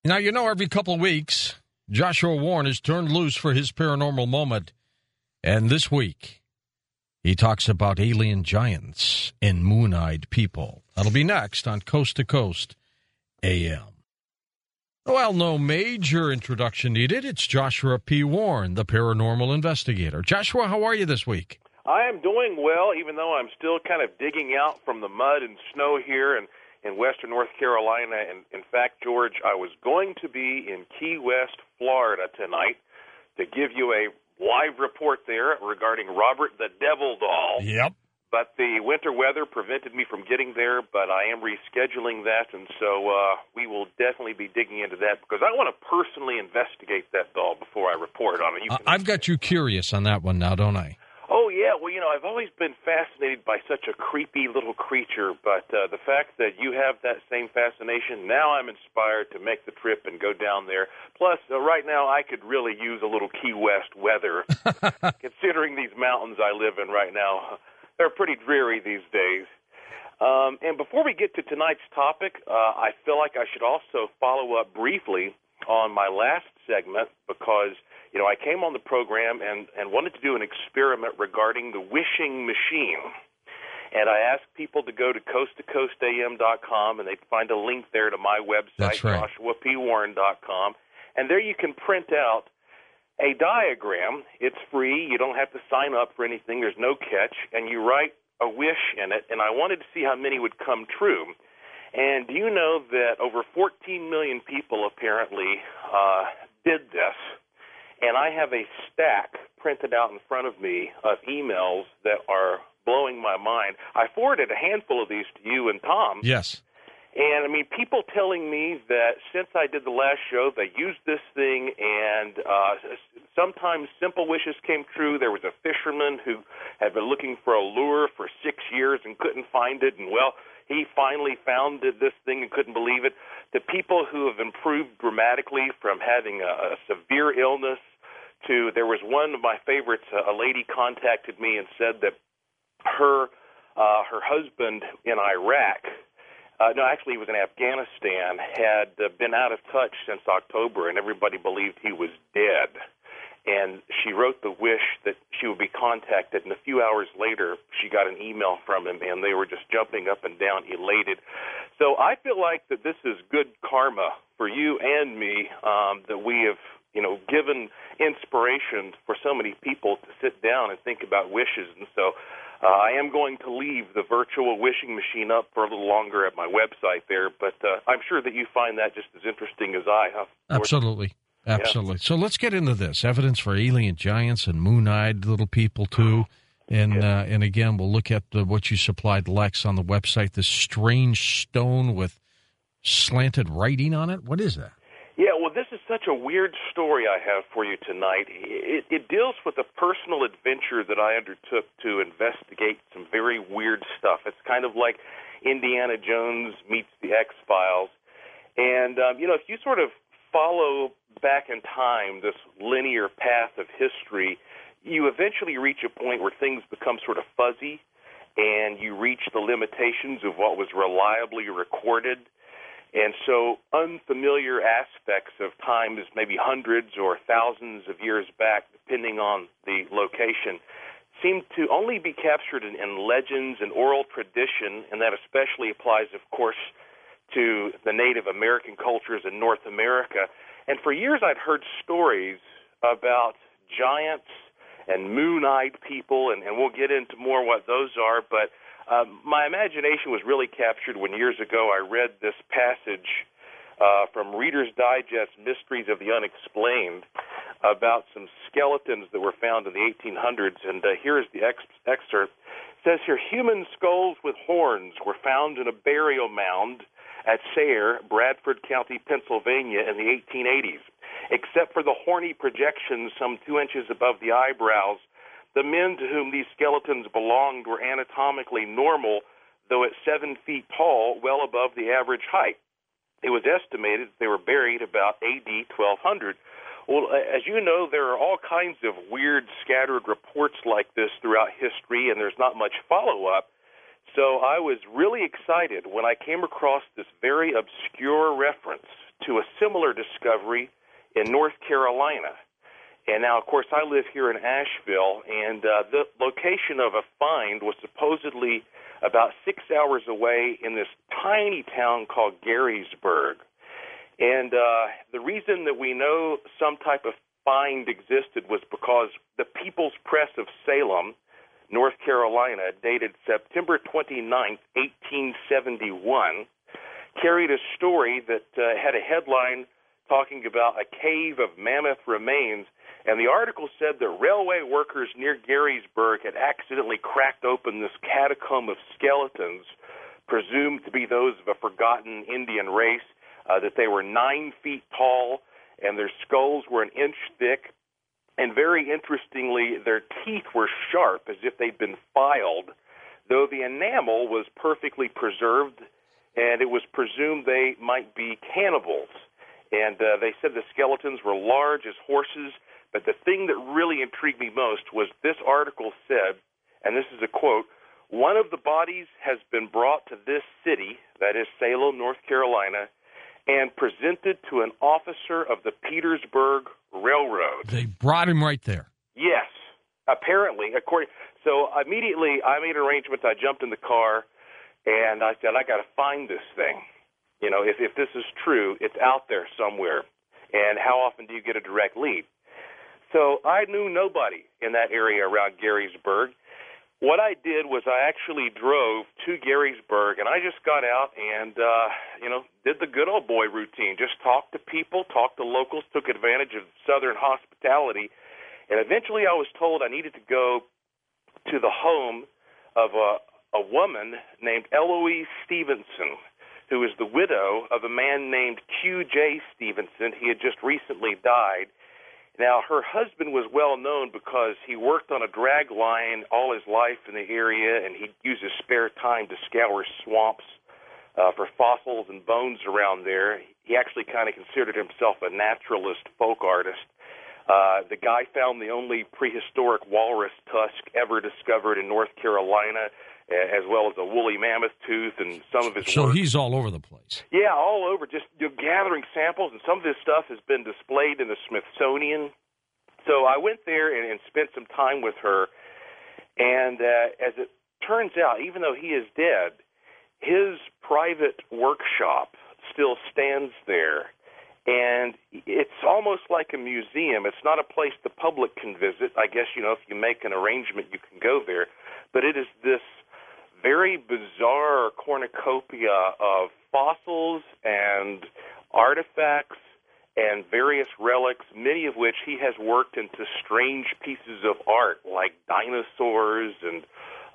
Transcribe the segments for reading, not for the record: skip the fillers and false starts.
Now, every couple of weeks, Joshua Warren is turned loose for his paranormal moment. And this week, he talks about alien giants and moon-eyed people. That'll be next on Coast to Coast AM. Well, no major introduction needed. It's Joshua P. Warren, the paranormal investigator. Joshua, how are you this week? I am doing well, even though I'm still kind of digging out from the mud and snow here in western North Carolina. And in fact, George, I was going to be in Key West, Florida tonight to give you a live report there regarding Robert the Devil Doll. Yep. But the winter weather prevented me from getting there, but I am rescheduling that, and so we will definitely be digging into that because I want to personally investigate that doll before I report on it. I've got you curious on that one now, don't I? Oh, yeah. Well, I've always been fascinated by such a creepy little creature, but the fact that you have that same fascination, now I'm inspired to make the trip and go down there. Plus, right now, I could really use a little Key West weather, considering these mountains I live in right now. They're pretty dreary these days. And before we get to tonight's topic, I feel like I should also follow up briefly on my last segment because I came on the program and wanted to do an experiment regarding the wishing machine. And I asked people to go to coasttocoastam.com, and they'd find a link there to my website, That's right. joshuapwarren.com. And there you can print out a diagram. It's free. You don't have to sign up for anything. There's no catch. And you write a wish in it. And I wanted to see how many would come true. And do you know that over 14 million people apparently did this? And I have a stack printed out in front of me of emails that are blowing my mind. I forwarded a handful of these to you and Tom. Yes. And, people telling me that since I did the last show, they used this thing, and sometimes simple wishes came true. There was a fisherman who had been looking for a lure for 6 years and couldn't find it, and, he finally found this thing and couldn't believe it. The people who have improved dramatically from having a severe illness to, there was one of my favorites, a lady contacted me and said that her husband in Iraq, no, actually he was in Afghanistan, had been out of touch since October, and everybody believed he was dead. And she wrote the wish that she would be contacted, and a few hours later she got an email from him, and they were just jumping up and down, elated. So I feel like that this is good karma for you and me, that we have, given inspiration for so many people to sit down and think about wishes. And so I am going to leave the virtual wishing machine up for a little longer at my website there, but I'm sure that you find that just as interesting as I have. Absolutely. Absolutely. Yeah. So let's get into this. Evidence for alien giants and moon-eyed little people, too. And again, we'll look at what you supplied Lex on the website, this strange stone with slanted writing on it. What is that? Yeah, well, this is such a weird story I have for you tonight. It deals with a personal adventure that I undertook to investigate some very weird stuff. It's kind of like Indiana Jones meets the X-Files. And, if you sort of follow back in time this linear path of history, you eventually reach a point where things become sort of fuzzy, and you reach the limitations of what was reliably recorded. And so unfamiliar aspects of time, is maybe hundreds or thousands of years back, depending on the location, seem to only be captured in legends and oral tradition, and that especially applies, of course, to the Native American cultures in North America. And for years I'd heard stories about giants and moon-eyed people, and we'll get into more what those are, but my imagination was really captured when years ago I read this passage from Reader's Digest Mysteries of the Unexplained about some skeletons that were found in the 1800s, and here's the excerpt. It says here, human skulls with horns were found in a burial mound at Sayre, Bradford County, Pennsylvania in the 1880s. Except for the horny projections some 2 inches above the eyebrows, the men to whom these skeletons belonged were anatomically normal, though at 7 feet tall, well above the average height. It was estimated they were buried about AD 1200. Well, as you know, there are all kinds of weird scattered reports like this throughout history, and there's not much follow-up. So I was really excited when I came across this very obscure reference to a similar discovery in North Carolina. And now, of course, I live here in Asheville, and the location of a find was supposedly about 6 hours away in this tiny town called Garysburg. And the reason that we know some type of find existed was because the People's Press of Salem, North Carolina, dated September 29th, 1871, carried a story that had a headline talking about a cave of mammoth remains, and the article said that railway workers near Garysburg had accidentally cracked open this catacomb of skeletons, presumed to be those of a forgotten Indian race, that they were 9 feet tall, and their skulls were an inch thick, and very interestingly, their teeth were sharp, as if they'd been filed, though the enamel was perfectly preserved, and it was presumed they might be cannibals. And they said the skeletons were large as horses, but the thing that really intrigued me most was this article said, and this is a quote, "One of the bodies has been brought to this city," that is Salem, North Carolina, "and presented to an officer of the Petersburg Railroad." They brought him right there. Yes, apparently. So immediately I made arrangements. I jumped in the car, and I said, I got to find this thing. You know, if this is true, it's out there somewhere. And how often do you get a direct lead? So I knew nobody in that area around Garysburg. What I did was I actually drove to Garysburg, and I just got out and, did the good old boy routine. Just talked to people, talked to locals, took advantage of Southern hospitality, and eventually I was told I needed to go to the home of a woman named Eloise Stevenson, who is the widow of a man named Q.J. Stevenson. He had just recently died. Now, her husband was well known because he worked on a drag line all his life in the area, and he'd use his spare time to scour swamps for fossils and bones around there. He actually kind of considered himself a naturalist folk artist. The guy found the only prehistoric walrus tusk ever discovered in North Carolina, as well as a woolly mammoth tooth and some of his So work. He's all over the place. Yeah, all over, just gathering samples, and some of this stuff has been displayed in the Smithsonian. So I went there and spent some time with her, and as it turns out, even though he is dead, his private workshop still stands there, and it's almost like a museum. It's not a place the public can visit. I guess, if you make an arrangement, you can go there, but it is this very bizarre cornucopia of fossils and artifacts and various relics, many of which he has worked into strange pieces of art like dinosaurs and,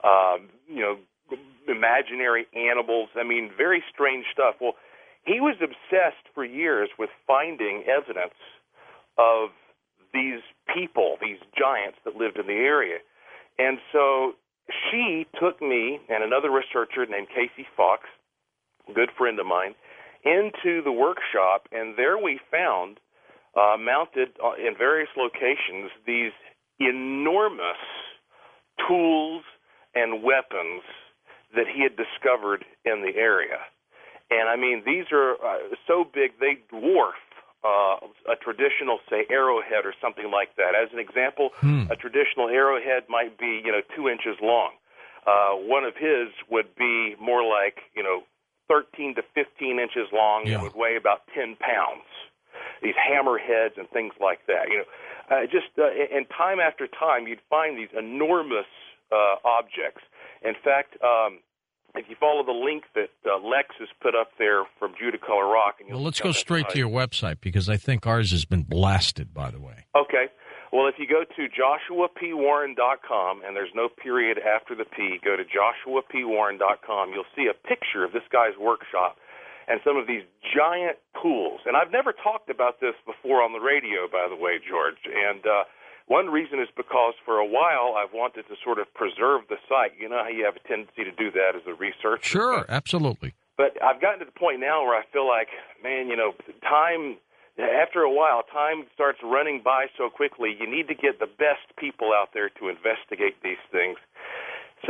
imaginary animals. I mean, very strange stuff. Well, he was obsessed for years with finding evidence of these people, these giants that lived in the area. And so she took me and another researcher named Casey Fox, a good friend of mine, into the workshop, and there we found, mounted in various locations, these enormous tools and weapons that he had discovered in the area. And, I mean, these are so big they dwarf a traditional, say, arrowhead or something like that. As an example, a traditional arrowhead might be, 2 inches long. One of his would be more like, 13 to 15 inches long and would weigh about 10 pounds. These hammerheads and things like that. And time after time, you'd find these enormous objects. In fact, if you follow the link that Lex has put up there from Judicolor Rock. And let's go straight to your website, because I think ours has been blasted, by the way. Okay. Well, if you go to joshuapwarren.com, and there's no period after the P, go to joshuapwarren.com, you'll see a picture of this guy's workshop and some of these giant tools. And I've never talked about this before on the radio, by the way, George. And one reason is because for a while I've wanted to sort of preserve the site. You know how you have a tendency to do that as a researcher? Sure, absolutely. But I've gotten to the point now where I feel like, man, time, after a while, time starts running by so quickly. You need to get the best people out there to investigate these things. So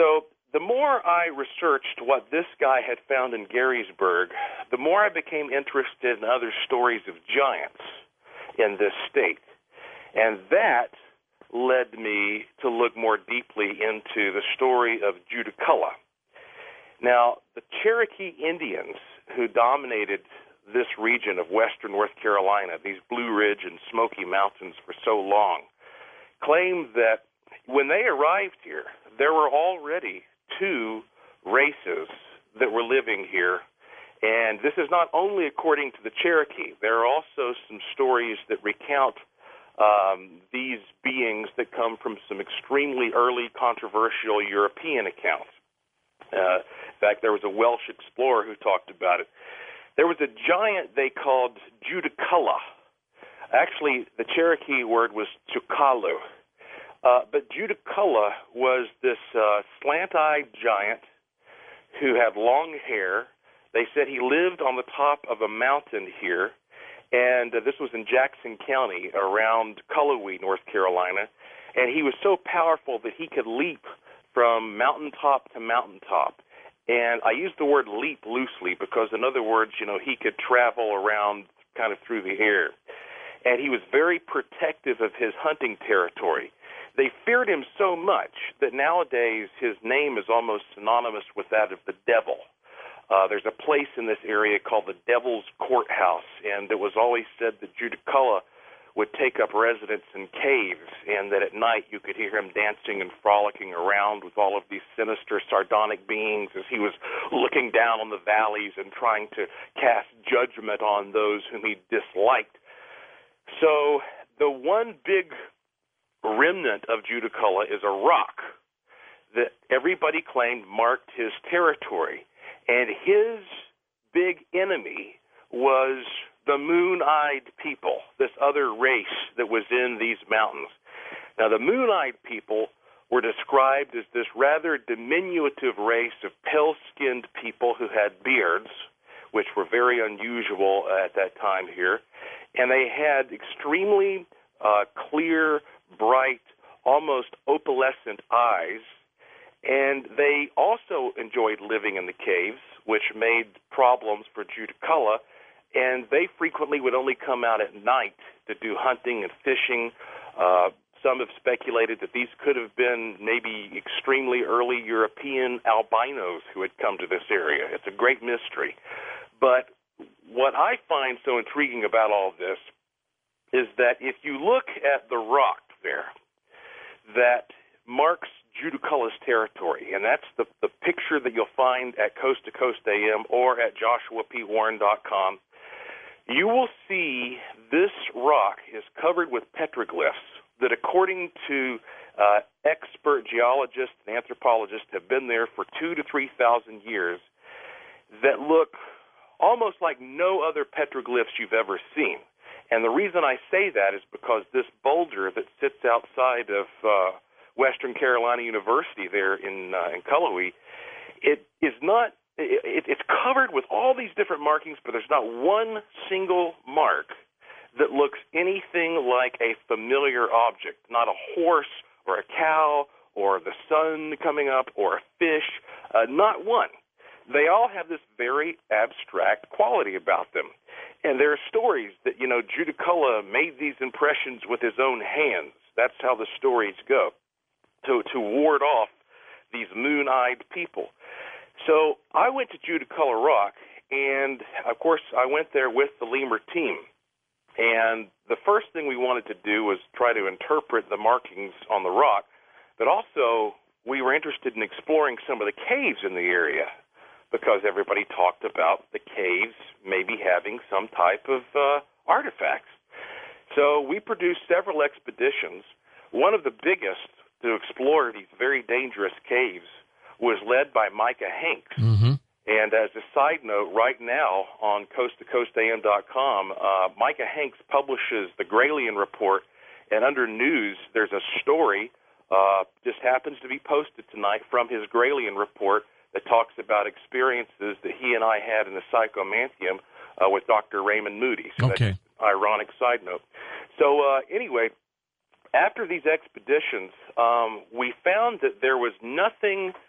the more I researched what this guy had found in Gettysburg, the more I became interested in other stories of giants in this state. And that led me to look more deeply into the story of Judaculla. Now, the Cherokee Indians who dominated this region of western North Carolina, these Blue Ridge and Smoky Mountains for so long, claimed that when they arrived here, there were already two races that were living here. And this is not only according to the Cherokee. There are also some stories that recount these beings that come from some extremely early controversial European accounts. In fact, there was a Welsh explorer who talked about it. There was a giant they called Judaculla. Actually, the Cherokee word was Chukalu. But Judaculla was this slant-eyed giant who had long hair. They said he lived on the top of a mountain here, and this was in Jackson County around Cullowhee, North Carolina. And he was so powerful that he could leap from mountaintop to mountaintop. And I use the word leap loosely because, in other words, he could travel around kind of through the air. And he was very protective of his hunting territory. They feared him so much that nowadays his name is almost synonymous with that of the devil. There's a place in this area called the Devil's Courthouse, and it was always said that Judaculla would take up residence in caves, and that at night you could hear him dancing and frolicking around with all of these sinister, sardonic beings as he was looking down on the valleys and trying to cast judgment on those whom he disliked. So the one big remnant of Judaculla is a rock that everybody claimed marked his territory. And his big enemy was the Moon-Eyed people, this other race that was in these mountains. Now, the Moon-Eyed people were described as this rather diminutive race of pale-skinned people who had beards, which were very unusual at that time here. And they had extremely clear, bright, almost opalescent eyes. And they also enjoyed living in the caves, which made problems for Judaculla. And they frequently would only come out at night to do hunting and fishing. Some have speculated that these could have been maybe extremely early European albinos who had come to this area. It's a great mystery. But what I find so intriguing about all of this is that if you look at the rock there that marks Judaculla's territory, and that's the picture that you'll find at Coast to Coast AM or at JoshuaPWarren.com, you will see this rock is covered with petroglyphs that, according to expert geologists and anthropologists, have been there for 2,000 to 3,000 years, that look almost like no other petroglyphs you've ever seen. And the reason I say that is because this boulder that sits outside of Western Carolina University there in Cullowhee, it's covered with all these different markings, but there's not one single mark that looks anything like a familiar object, not a horse or a cow or the sun coming up or a fish, not one. They all have this very abstract quality about them. And there are stories that, Judaculla made these impressions with his own hands. That's how the stories go, to ward off these moon-eyed people. So I went to Judaculla Rock, and, of course, I went there with the lemur team. And the first thing we wanted to do was try to interpret the markings on the rock, but also we were interested in exploring some of the caves in the area, because everybody talked about the caves maybe having some type of artifacts. So we produced several expeditions. One of the biggest to explore these very dangerous caves was led by Micah Hanks. Mm-hmm. And as a side note, right now on coasttocoastam.com, Micah Hanks publishes the Gralien Report, and under news there's a story, just happens to be posted tonight from his Gralien Report, that talks about experiences that he and I had in the Psychomantheum with Dr. Raymond Moody. So okay. That's an ironic side note. So anyway, after these expeditions, we found that there was nothing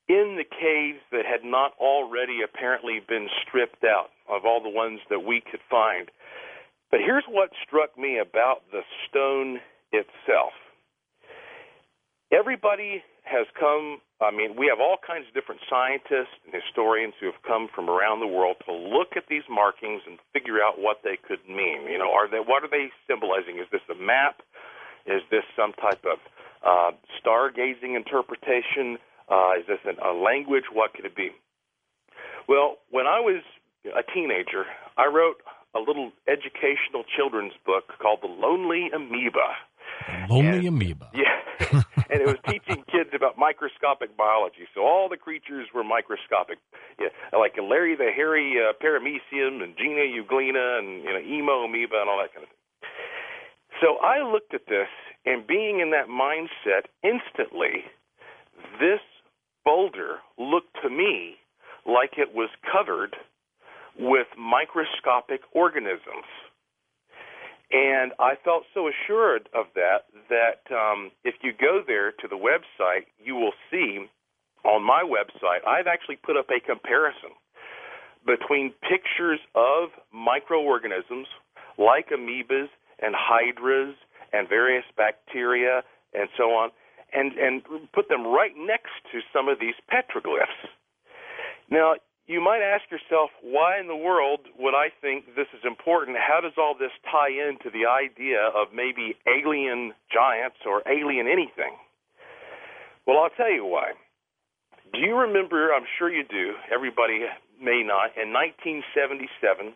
in the caves that had not already apparently been stripped out of all the ones that we could find. But here's what struck me about the stone itself. Everybody has come, we have all kinds of different scientists and historians who have come from around the world to look at these markings and figure out what they could mean. What are they symbolizing? Is this a map? Is this some type of stargazing interpretation? Is this a language? What could it be? Well, when I was a teenager, I wrote a little educational children's book called The Lonely Amoeba. Amoeba. Yeah. And it was teaching kids about microscopic biology. So all the creatures were microscopic, like Larry the hairy paramecium and Gina euglena and emo amoeba and all that kind of thing. So I looked at this, and being in that mindset, instantly, this boulder looked to me like it was covered with microscopic organisms. And I felt so assured of that if you go there to the website, you will see on my website, I've actually put up a comparison between pictures of microorganisms like amoebas and hydras and various bacteria and so on, and put them right next to some of these petroglyphs. Now, you might ask yourself, why in the world would I think this is important? How does all this tie into the idea of maybe alien giants or alien anything? Well, I'll tell you why. Do you remember, I'm sure you do, everybody may not, in 1977,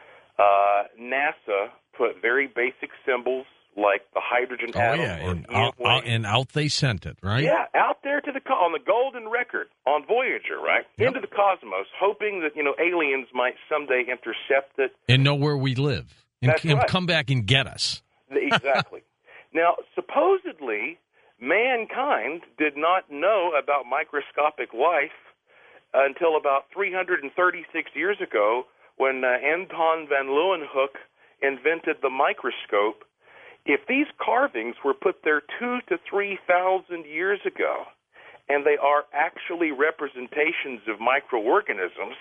NASA put very basic symbols like the hydrogen atom. And out they sent it, right? Yeah, out there on the golden record on Voyager, right? Yep. Into the cosmos, hoping that, aliens might someday intercept it. And know where we live. And right. Come back and get us. Exactly. Now, supposedly, mankind did not know about microscopic life until about 336 years ago when Anton van Leeuwenhoek invented the microscope. If these carvings were put there 2,000 to 3,000 years ago, and they are actually representations of microorganisms,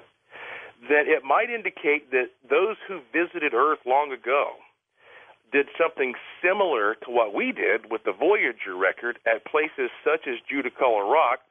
then it might indicate that those who visited Earth long ago did something similar to what we did with the Voyager record at places such as Judaculla Rock,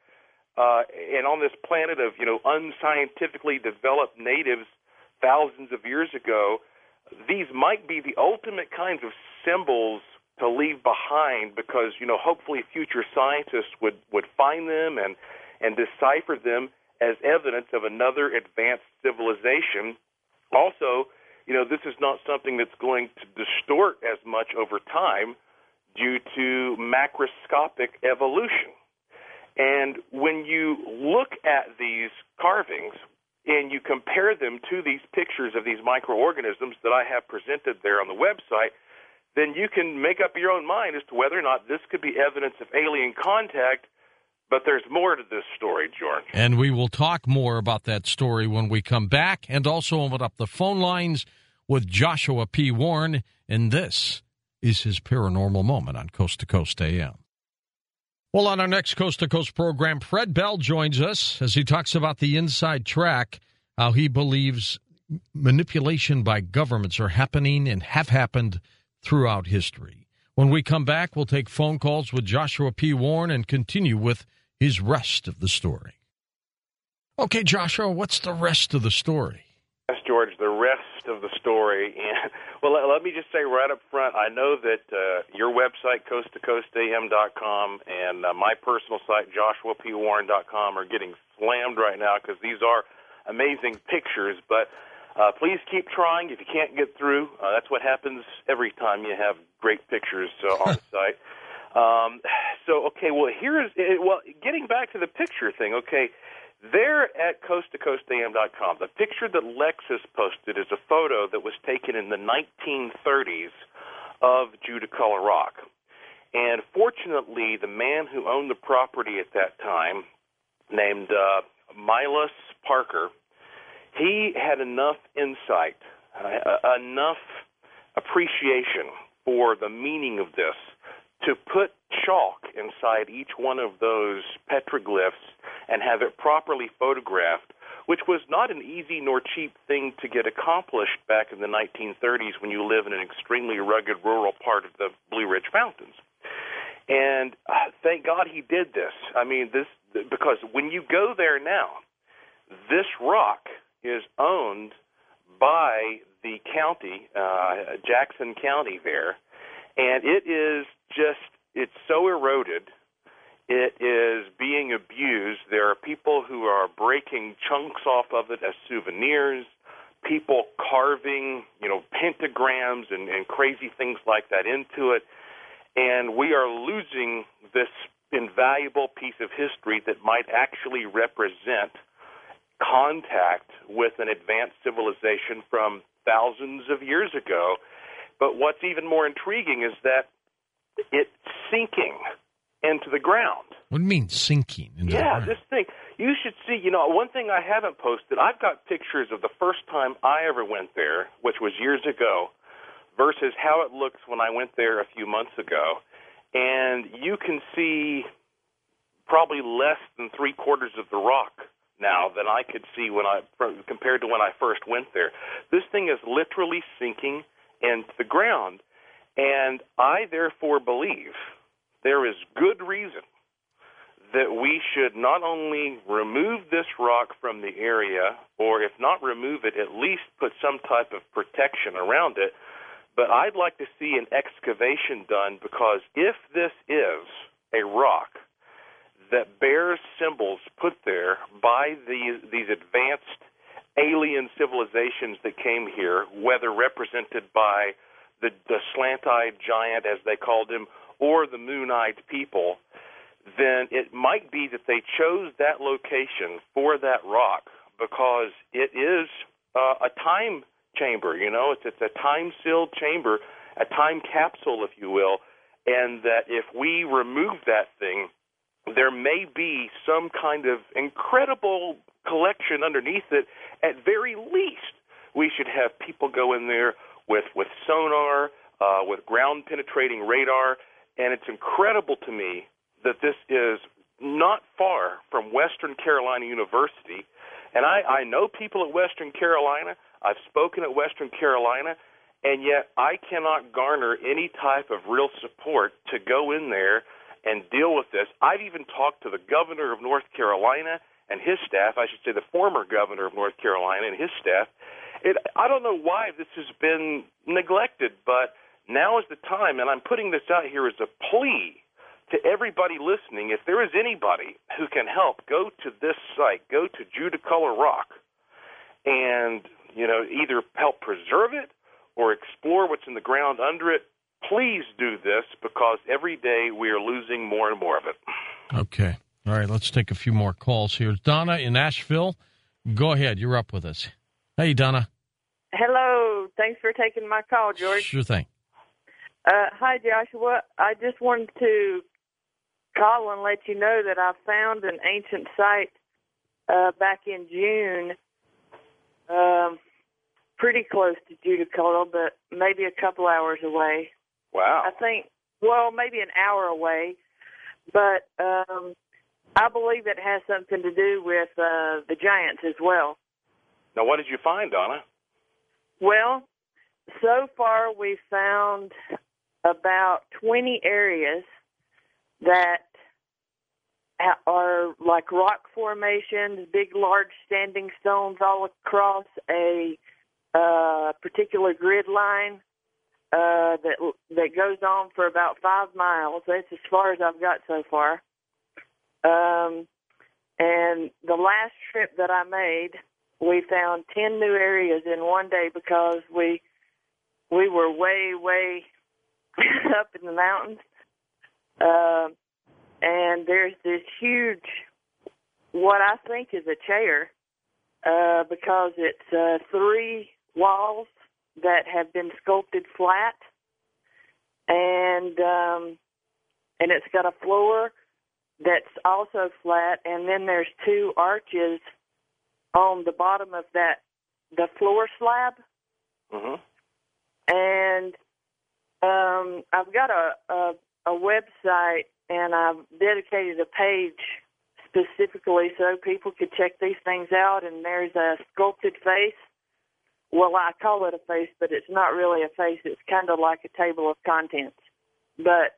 and on this planet of, unscientifically developed natives thousands of years ago. These might be the ultimate kinds of symbols to leave behind because, hopefully future scientists would find them and decipher them as evidence of another advanced civilization. Also, this is not something that's going to distort as much over time due to macroscopic evolution. And when you look at these carvings, and you compare them to these pictures of these microorganisms that I have presented there on the website, then you can make up your own mind as to whether or not this could be evidence of alien contact. But there's more to this story, George. And we will talk more about that story when we come back, and also open up the phone lines with Joshua P. Warren. And this is his Paranormal Moment on Coast to Coast AM. Well, on our next Coast to Coast program, Fred Bell joins us as he talks about the inside track, how he believes manipulation by governments are happening and have happened throughout history. When we come back, we'll take phone calls with Joshua P. Warren and continue with his rest of the story. Okay, Joshua, what's the rest of the story? Yes, George, the rest of the story. Well, let me just say right up front, I know that your website, coasttocoastam.com, and my personal site, joshuapwarren.com, are getting slammed right now because these are amazing pictures. But please keep trying. If you can't get through, that's what happens every time you have great pictures on the site. Getting back to the picture thing, okay, there at coasttocoastam.com, the picture that Lex has posted is a photo that was taken in the 1930s of Judaculla Rock. And fortunately, the man who owned the property at that time, named Milas Parker, he had enough insight, enough appreciation for the meaning of this to put chalk inside each one of those petroglyphs and have it properly photographed, which was not an easy nor cheap thing to get accomplished back in the 1930s when you live in an extremely rugged rural part of the Blue Ridge Mountains. And thank God he did this. I mean, because when you go there now, this rock is owned by the county, Jackson County there, and it's so eroded. It is being abused. There are people who are breaking chunks off of it as souvenirs, people carving, pentagrams and crazy things like that into it. And we are losing this invaluable piece of history that might actually represent contact with an advanced civilization from thousands of years ago. But what's even more intriguing is that it's sinking into the ground. What do you mean sinking into the ground? This thing. You should see, one thing I haven't posted, I've got pictures of the first time I ever went there, which was years ago, versus how it looks when I went there a few months ago. And you can see probably less than three-quarters of the rock now than I could see compared to when I first went there. This thing is literally sinking into the ground. And I therefore believe there is good reason that we should not only remove this rock from the area, or if not remove it, at least put some type of protection around it. But I'd like to see an excavation done, because if this is a rock that bears symbols put there by these advanced alien civilizations that came here, whether represented by the slant-eyed giant, as they called him, or the moon-eyed people, then it might be that they chose that location for that rock because it is a time chamber, it's a time-sealed chamber, a time capsule, if you will, and that if we remove that thing, there may be some kind of incredible collection underneath it. At very least, we should have people go in there with sonar, with ground-penetrating radar, and it's incredible to me that this is not far from Western Carolina University. And I know people at Western Carolina. I've spoken at Western Carolina, and yet I cannot garner any type of real support to go in there and deal with this. I've even talked to the governor of North Carolina and his staff, I should say the former governor of North Carolina and his staff. I don't know why this has been neglected, but now is the time, and I'm putting this out here as a plea to everybody listening. If there is anybody who can help, go to this site, go to Judaculla Rock, and either help preserve it or explore what's in the ground under it. Please do this, because every day we are losing more and more of it. Okay. All right, let's take a few more calls here. Donna in Asheville, go ahead. You're up with us. Hey, Donna. Hello. Thanks for taking my call, George. Sure thing. Hi, Joshua. I just wanted to call and let you know that I found an ancient site back in June, pretty close to Judaculla, but maybe a couple hours away. Wow. I think, maybe an hour away, but I believe it has something to do with the giants as well. Now, what did you find, Donna? Well, so far we've found about 20 areas that are like rock formations, big, large standing stones all across a particular grid line that goes on for about 5 miles. That's as far as I've got so far. And the last trip that I made, we found 10 new areas in one day because we were way, way up in the mountains. And there's this huge, what I think is a chair, because it's 3 walls that have been sculpted flat, and it's got a floor that's also flat, and then there's 2 arches on the bottom of the floor slab. Mm-hmm. And I've got a website, and I've dedicated a page specifically so people could check these things out. And there's a sculpted face. Well, I call it a face, but it's not really a face. It's kind of like a table of contents. But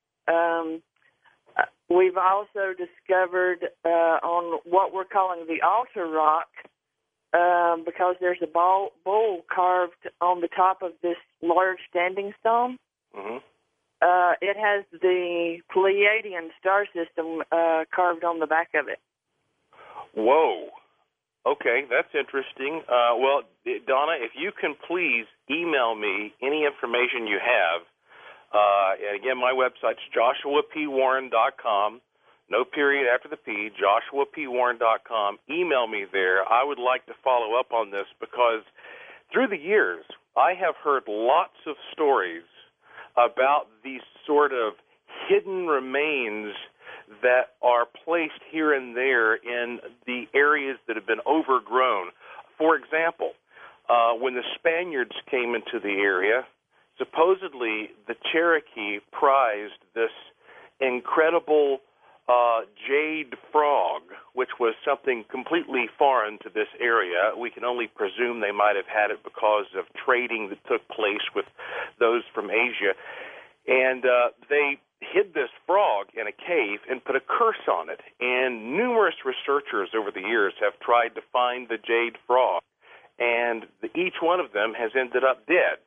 we've also discovered on what we're calling the altar rock, because there's a bull carved on the top of this large standing stone. Mm-hmm. It has the Pleiadian star system carved on the back of it. Whoa. Okay, that's interesting. Well, Donna, if you can please email me any information you have. And again, my website's joshuapwarren.com. No period after the P, joshuapwarren.com. Email me there. I would like to follow up on this because through the years, I have heard lots of stories about these sort of hidden remains that are placed here and there in the areas that have been overgrown. For example, when the Spaniards came into the area, supposedly the Cherokee prized this incredible jade frog, which was something completely foreign to this area. We can only presume they might have had it because of trading that took place with those from Asia. And they hid this frog in a cave and put a curse on it. And numerous researchers over the years have tried to find the jade frog, and each one of them has ended up dead.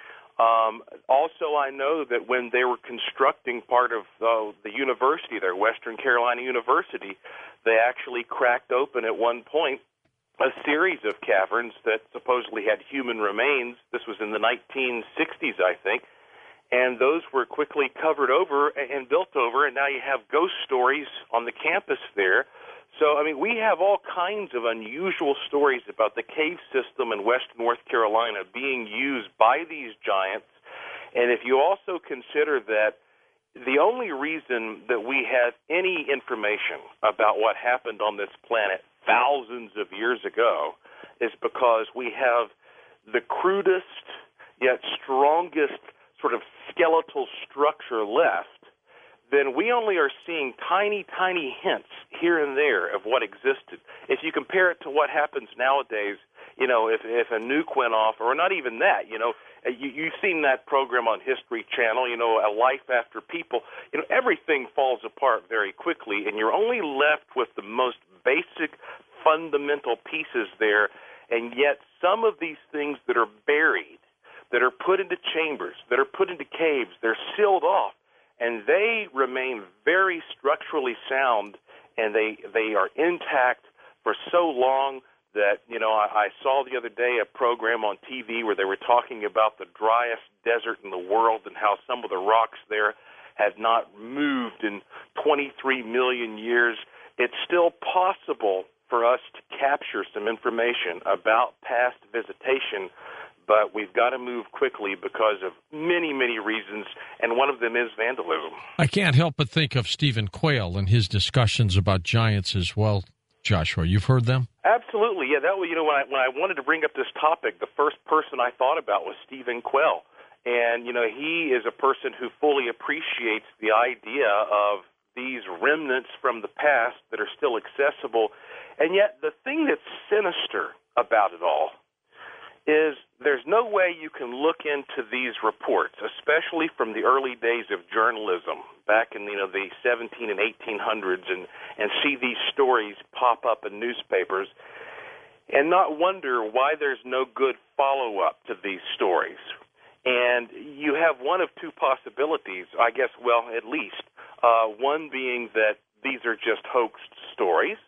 Also, I know that when they were constructing part of the university there, Western Carolina University, they actually cracked open at one point a series of caverns that supposedly had human remains. This was in the 1960s, I think, and those were quickly covered over and built over, and now you have ghost stories on the campus there. So, I mean, we have all kinds of unusual stories about the cave system in West North Carolina being used by these giants. And if you also consider that the only reason that we have any information about what happened on this planet thousands of years ago is because we have the crudest yet strongest sort of skeletal structure left, then we only are seeing tiny, tiny hints here and there of what existed. If you compare it to what happens nowadays, you know, if a nuke went off, or not even that, you know, you've seen that program on History Channel, you know, A Life After People, you know, everything falls apart very quickly, and you're only left with the most basic, fundamental pieces there, and yet some of these things that are buried, that are put into chambers, that are put into caves, they're sealed off, and they remain very structurally sound, and they are intact for so long that, you know, I saw the other day a program on TV where they were talking about the driest desert in the world and how some of the rocks there had not moved in 23 million years. It's still possible for us to capture some information about past visitation, but we've got to move quickly because of many, many reasons, and one of them is vandalism. I can't help but think of Stephen Quayle and his discussions about giants as well, Joshua. You've heard them? Absolutely, yeah. That was, you know, when I wanted to bring up this topic, the first person I thought about was Stephen Quayle, and you know, he is a person who fully appreciates the idea of these remnants from the past that are still accessible, and yet the thing that's sinister about it all is there's no way you can look into these reports, especially from the early days of journalism back in, you know, the 17 and 1800s, and see these stories pop up in newspapers and not wonder why there's no good follow-up to these stories. And you have one of two possibilities, I guess, well, at least. One being that these are just hoaxed stories,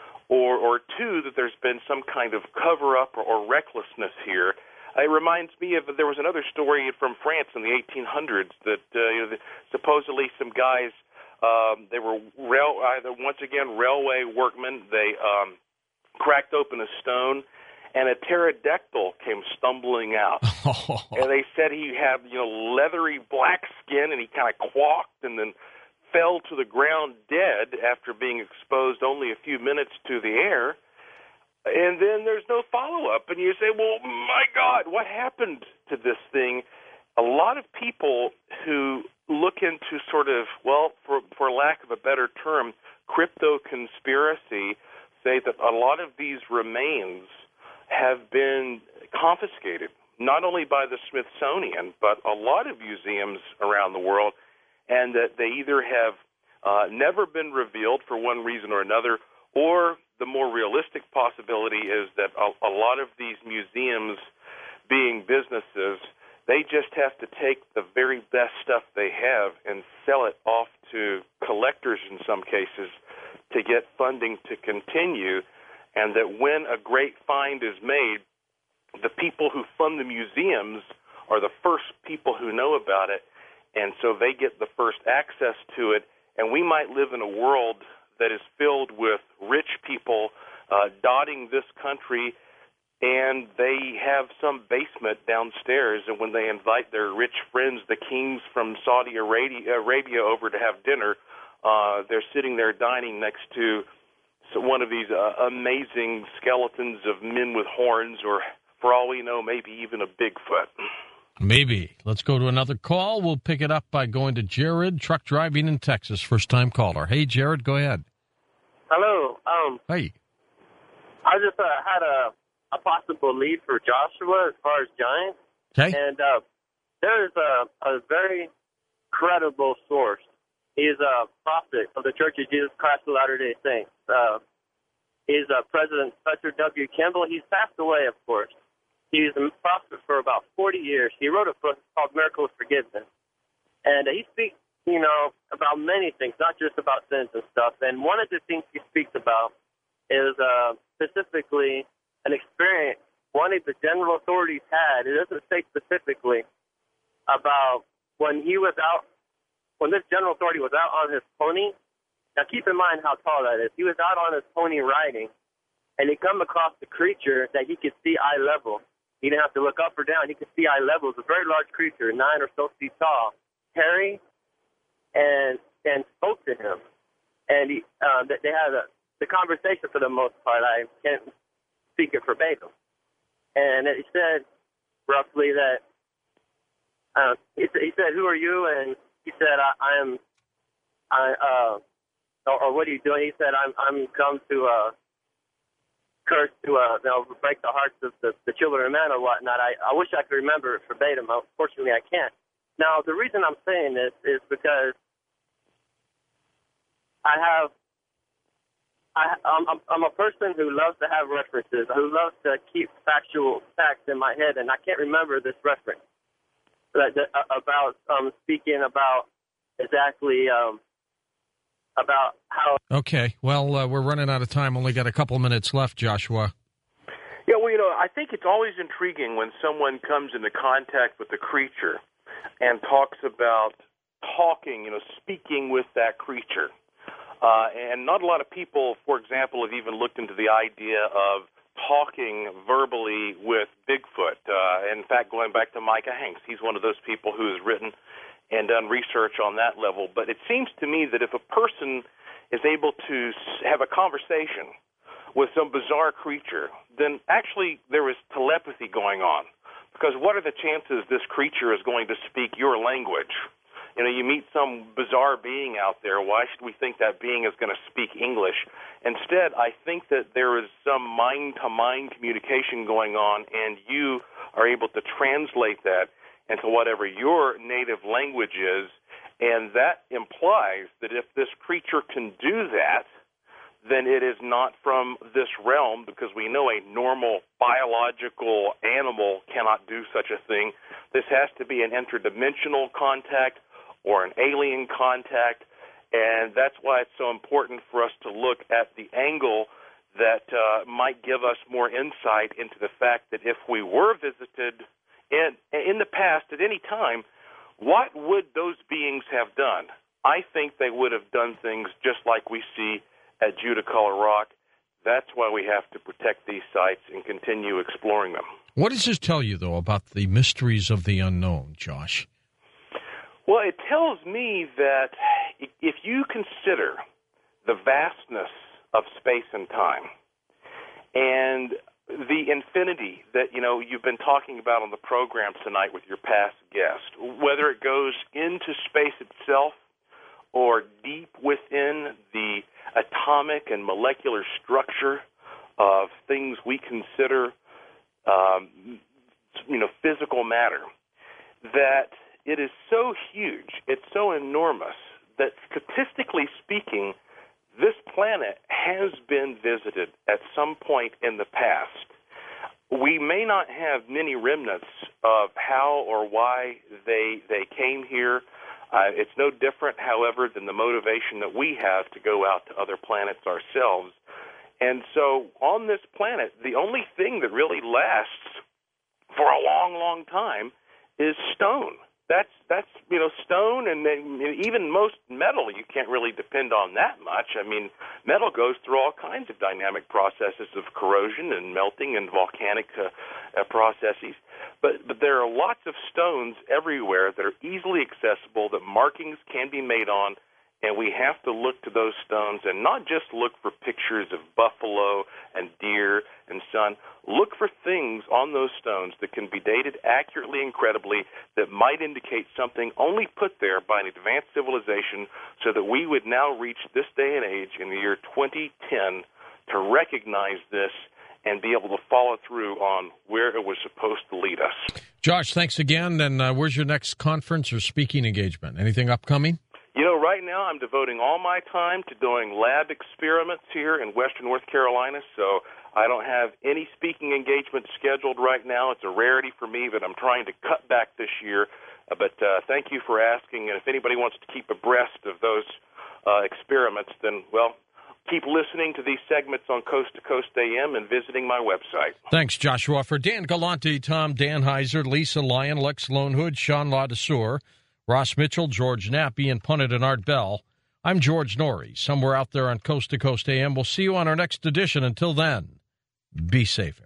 or two, that there's been some kind of cover-up or recklessness here. It reminds me of, there was another story from France in the 1800s that supposedly some guys, they were once again railway workmen. They cracked open a stone, and a pterodactyl came stumbling out. And they said he had, you know, leathery black skin, and he kind of quacked and then fell to the ground dead after being exposed only a few minutes to the air. And then there's no follow-up. And you say, well, my God, what happened to this thing? A lot of people who look into sort of, well, for lack of a better term, crypto conspiracy say that a lot of these remains have been confiscated, not only by the Smithsonian, but a lot of museums around the world, and that they either have never been revealed for one reason or another, or the more realistic possibility is that a lot of these museums, being businesses, they just have to take the very best stuff they have and sell it off to collectors in some cases to get funding to continue, and that when a great find is made, the people who fund the museums are the first people who know about it, and so they get the first access to it. And we might live in a world that is filled with rich people dotting this country, and they have some basement downstairs, and when they invite their rich friends, the kings from Saudi Arabia over to have dinner, they're sitting there dining next to one of these amazing skeletons of men with horns, or for all we know, maybe even a Bigfoot. Maybe. Let's go to another call. We'll pick it up by going to Jared, truck driving in Texas, first-time caller. Hey, Jared, go ahead. Hello. Hey. I just had a possible lead for Joshua as far as Giants. Okay. And there is a very credible source. He is a prophet of the Church of Jesus Christ of Latter-day Saints. He's President Fletcher W. Kimball. He's passed away, of course. He's a prophet for about 40 years. He wrote a book called Miracle of Forgiveness. And he speaks, about many things, not just about sins and stuff. And one of the things he speaks about is specifically an experience one of the general authorities had. It doesn't say specifically about when this general authority was out on his pony. Now, keep in mind how tall that is. He was out on his pony riding, and he come across the creature that he could see eye level. He didn't have to look up or down. He could see eye level. It was a very large creature, 9 or so feet tall, hairy, and spoke to him. And they had the conversation for the most part. I can't speak it verbatim. And he said roughly that he said, "Who are you?" And he said, or what are you doing? He said, I'm come to curse to break the hearts of the children of men or whatnot. I wish I could remember it verbatim. Unfortunately, I can't. Now, the reason I'm saying this is because I'm a person who loves to have references, who loves to keep factual facts in my head, and I can't remember this reference about speaking about exactly about how. Okay, well, we're running out of time. Only got a couple minutes left, Joshua. Yeah, well, I think it's always intriguing when someone comes into contact with the creature and talks about speaking with that creature. And not a lot of people, for example, have even looked into the idea of talking verbally with Bigfoot. In fact, going back to Micah Hanks, he's one of those people who has written and done research on that level. But it seems to me that if a person is able to have a conversation with some bizarre creature, then actually there is telepathy going on. Because what are the chances this creature is going to speak your language? You meet some bizarre being out there. Why should we think that being is going to speak English? Instead, I think that there is some mind-to-mind communication going on, and you are able to translate that into whatever your native language is, and that implies that if this creature can do that, then it is not from this realm, because we know a normal biological animal cannot do such a thing. This has to be an interdimensional contact or an alien contact, and that's why it's so important for us to look at the angle that might give us more insight into the fact that if we were visited in the past at any time, what would those beings have done? I think they would have done things just like we see at Judaculla Rock. That's why we have to protect these sites and continue exploring them. What does this tell you, though, about the mysteries of the unknown, Josh? Well, it tells me that if you consider the vastness of space and time and the infinity that, you've been talking about on the program tonight with your past guest, whether it goes into space itself or deep within the atomic and molecular structure of things we consider, physical matter, that it is so huge, it's so enormous, that statistically speaking, this planet has been visited at some point in the past. We may not have many remnants of how or why they came here. It's no different, however, than the motivation that we have to go out to other planets ourselves. And so on this planet, the only thing that really lasts for a long, long time is stone. That's stone, and even most metal, you can't really depend on that much. I mean, metal goes through all kinds of dynamic processes of corrosion and melting and volcanic processes. But there are lots of stones everywhere that are easily accessible, that markings can be made on, and we have to look to those stones and not just look for pictures of buffalo and deer and sun. Look for things on those stones that can be dated accurately and credibly, that might indicate something only put there by an advanced civilization, so that we would now reach this day and age in the year 2010 to recognize this and be able to follow through on where it was supposed to lead us. Josh, thanks again. And where's your next conference or speaking engagement? Anything upcoming? Right now I'm devoting all my time to doing lab experiments here in western North Carolina, so I don't have any speaking engagements scheduled right now. It's a rarity for me, but I'm trying to cut back this year. But thank you for asking, and if anybody wants to keep abreast of those experiments, then, keep listening to these segments on Coast to Coast AM and visiting my website. Thanks, Joshua. For Dan Galante, Tom Danheiser, Lisa Lyon, Lex Lonehood, Sean Ladesseur, Ross Mitchell, George Knapp, Ian Punnett, and Art Bell, I'm George Norrie, somewhere out there on Coast to Coast AM. We'll see you on our next edition. Until then, be safe.